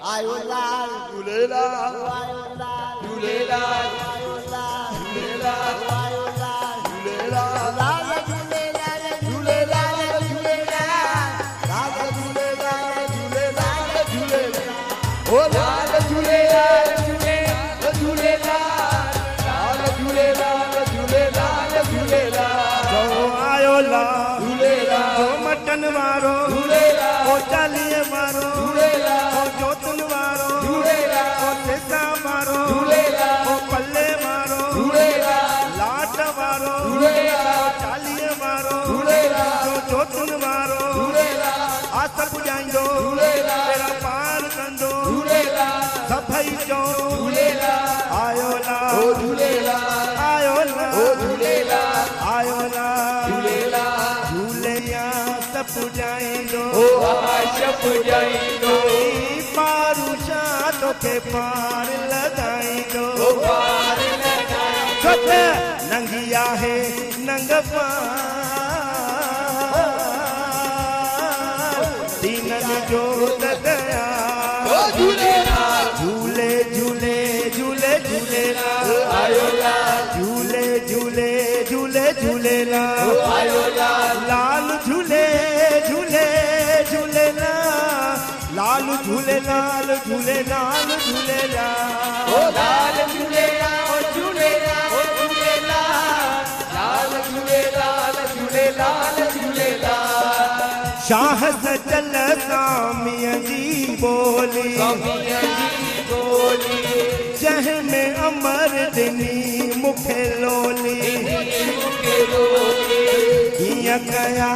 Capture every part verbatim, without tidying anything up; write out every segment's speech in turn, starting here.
आयो लाल झूलेलाल आयो लाल झूलेलाल आयो लाल झूलेलाल आयो लाल झूलेलाल लाल झूलेलाल झूलेलाल झूलेलाल लाल झूलेलाल झूलेलाल झूलेलाल ओ लाल झूलेलाल झूलेलाल झूलेलाल लाल झूलेलाल झूलेलाल झूलेलाल जो आयो लाल झूलेलाल जो मटन वारो झूलेलाल ओ चालीह वारो झूलेलाल ओ जोतन वारो झूलेलाल ओ सेसा वारो झूलेलाल ओ पल्ले वारो झूलेलाल लाट वारो झूलेलाल ओ चालीह वारो झूलेलाल ओ जोतन वारो झूलेलाल आस पुॼाईंदो झूलेलाल तेरा पार कंदो झूलेलाल सभई चओ झूलेलाल आयो ओ लाल झूलेलाल आयो ओ लाल झूलेलाल आयो लाल झूलेलाल झूलेया सब पुॼाईंदो ओ आश पुॼाईंदो पारू शाह तोखे पार लॻाईंदो ओ पार लॻाईंदो छो नंगी आहे नंग पार दीननि जो दया ओ झूलेलाल झूले झूले झूले झूलेलाल आयो लाल झूले झूले झूले झूलेलाल आयो लाल लाल झूले झूले झूलेलाल लाल झूलेलाल झूलेलाल झूलेलाल ओ लाल झूलेलाल ओ झूलेलाल ओ झूलेलाल लाल झूलेलाल झूलेलाल झूलेलाल शाह सजल सामीअ जी बोली स्वामीअ जी बोली जंहिंमें अमर ॾिनी मूंखे लोली मूंखे रोली कीअं कया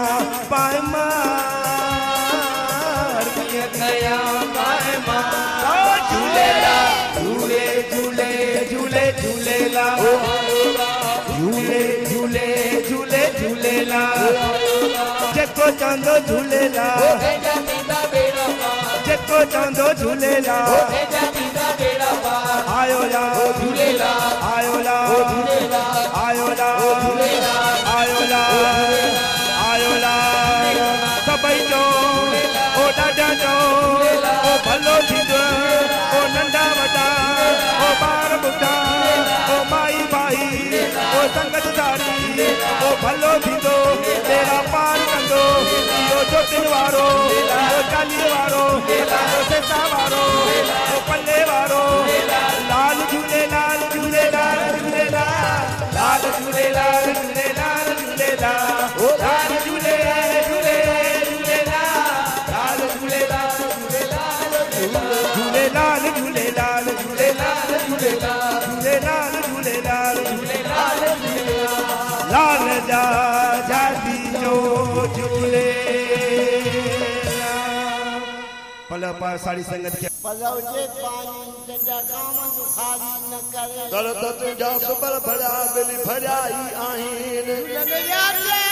पायमार कीअं कया पाए मां झूलेलाल झूले झूले झूले झूलेलाल झूले झूले झूले झूलेलाल जेको चवंदो झूलेलाल तेजा थींदा बेड़ा पार जेको चवंदो झूलेलाल तेजा थींदा बेड़ा पार आयो लाल झूलेलाल आयो लाल झूलेलाल आयो लाल आयो लाल आयो लाल सभई चओ ओ ॾाढा चओ ओ भलो थींदो ओ नंढा वॾा ओ ॿार ॿुढा ओ माई बाई ओ संगत दारी ओ भलो थींदो तेरा पार कंदो इहो जोतिन वारो इहो चालीह वारो इहो सेसा वारो ओ पल्ले वारो लाल झूलेलाल झूलेलाल झूलेलाल लाल झूलेलाल झूलेलाल झूलेलाल ओ लाल झूले झूले झूलेलाल लाल झूलेलाल झूलेलाल झूलेलाल झूलेलाल झूलेलाल झूलेलाल झूलेलाल झूलेलाल झूलेलाल लाल जा जाती जो झूले पल पर सारी संगत के पलवजे पानी तुंहिंजा काम दुखारी न करे दर तुंहिंजा सुबर भरिया दिलि भरिया ई आहिनि तुंहिंजा